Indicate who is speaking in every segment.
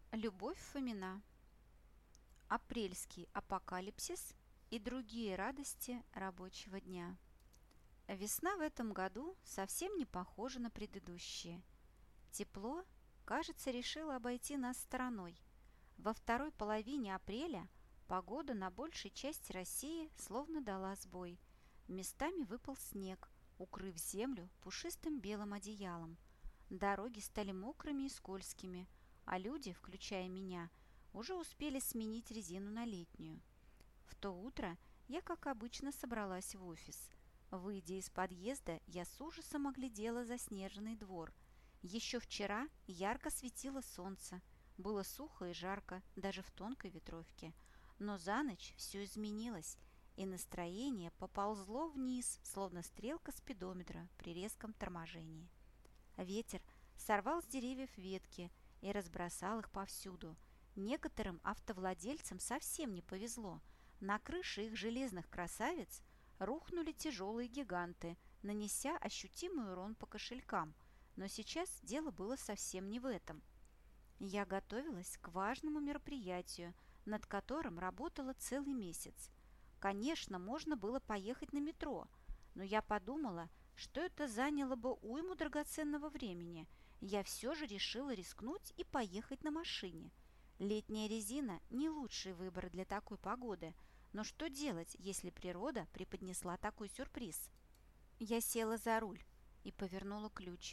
Speaker 1: Любовь Фомина. Апрельский апокалипсис и другие радости рабочего дня. Весна в этом году совсем не похожа на предыдущие. Тепло, кажется, решило обойти нас стороной. Во второй половине апреля погода на большей части России словно дала сбой. Местами выпал снег, укрыв землю пушистым белым одеялом. Дороги стали мокрыми и скользкими, а люди, включая меня, уже успели сменить резину на летнюю. В то утро я, как обычно, собралась в офис. Выйдя из подъезда, я с ужасом оглядела заснеженный двор. Еще вчера ярко светило солнце. Было сухо и жарко, даже в тонкой ветровке. Но за ночь все изменилось, и настроение поползло вниз, словно стрелка спидометра при резком торможении. Ветер сорвал с деревьев ветки и разбросал их повсюду. Некоторым автовладельцам совсем не повезло. На крыше их железных красавиц рухнули тяжелые гиганты, нанеся ощутимый урон по кошелькам. Но сейчас дело было совсем не в этом. Я готовилась к важному мероприятию, над которым работала целый месяц. Конечно, можно было поехать на метро, но я подумала, что это заняло бы уйму драгоценного времени. Я все же решила рискнуть и поехать на машине. Летняя резина – не лучший выбор для такой погоды, но что делать, если природа преподнесла такой сюрприз? Я села за руль и повернула ключ.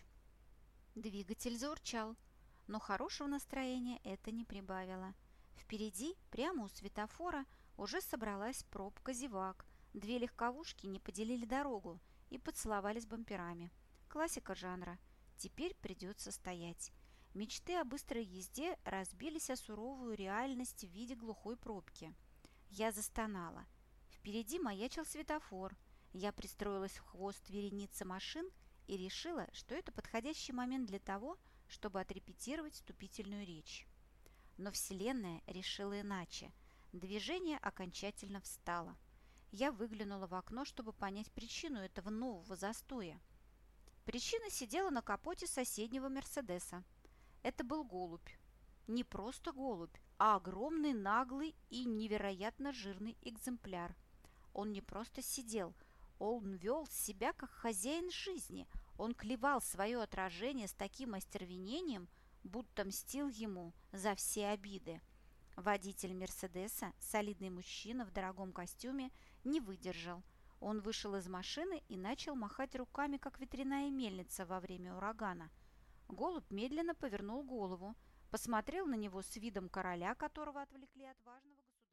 Speaker 1: Двигатель заурчал, но хорошего настроения это не прибавило. Впереди, прямо у светофора, уже собралась пробка зевак. Две легковушки не поделили дорогу и поцеловались бамперами. Классика жанра. Теперь придется стоять. Мечты о быстрой езде разбились о суровую реальность в виде глухой пробки. Я застонала. Впереди маячил светофор. Я пристроилась в хвост вереницы машин и решила, что это подходящий момент для того, чтобы отрепетировать вступительную речь. Но Вселенная решила иначе. Движение окончательно встало. Я выглянула в окно, чтобы понять причину этого нового застоя. Причина сидела на капоте соседнего Мерседеса. Это был голубь. Не просто голубь, а огромный, наглый и невероятно жирный экземпляр. Он не просто сидел, он вел себя как хозяин жизни. Он клевал свое отражение с таким остервенением, будто мстил ему за все обиды. Водитель Мерседеса, солидный мужчина в дорогом костюме, не выдержал. Он вышел из машины и начал махать руками, как ветряная мельница во время урагана. Голубь медленно повернул голову, посмотрел на него с видом короля, которого отвлекли от важного государственного